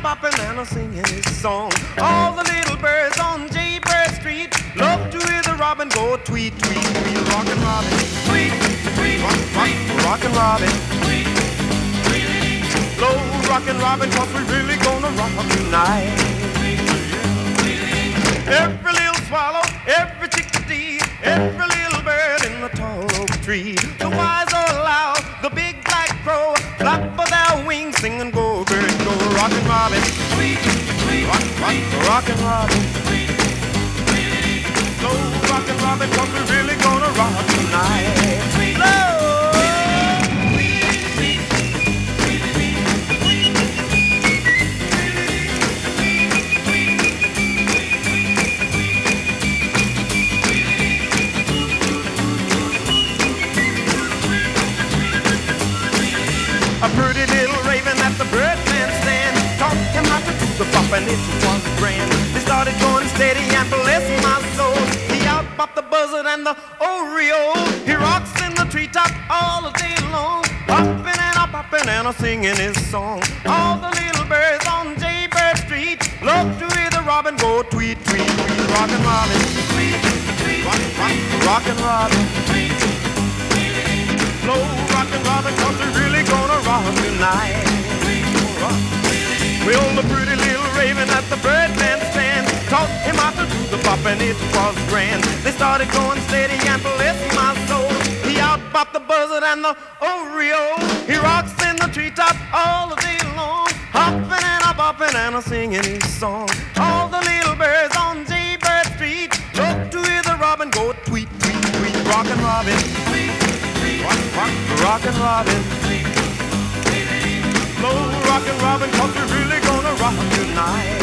bopping and a singing his song. All the little birds on Jaybird Street love to hear the robin go tweet, tweet, tweet. Rockin' Robin, tweet, tweet, rockin' Robin, tweet, tweet. Slow rockin' Robin, 'cause we really gonna rock tonight. Every little swallow, every chickadee, every little bird in the tall oak tree. The wise or loud, the big black crow, flap of their wings, sing and go, bird, go. Rockin' Robin, tweet, tweet, rockin' Robin, tweet, tweet. Slow rockin' Robin, 'cause we're really gonna rock tonight. Slow. A pretty little raven at the Birdman stand taught him how to do the bop, and it was grand. They started going steady and bless my soul. He outbopped the buzzard and the oriole. He rocks in the treetop all the day long, hopping and a bopping and a singing his song. All the little birds on Jaybird Street love to hear the robin go tweet, tweet, tweet. Rockin' Robin, tweet, tweet, rockin' Robin, tweet, tweet. Slow rockin' Robin, 'cause we're really gonna rock tonight. Well, the pretty little raven at the Birdman stand taught him how to do the bop, and it was grand. They started going steady and bless my soul. He outbopped the buzzard and the oriole. He rocks in the treetop all the day long, hopping and a bopping and a singing his song. All the little birds on Jaybird Street love to hear the robin go tweet, tweet, tweet. Rockin' Robin, tweet, tweet, rockin' Robin, tweet, tweet. Slow rockin' Robin, 'cause we're really gonna rock tonight.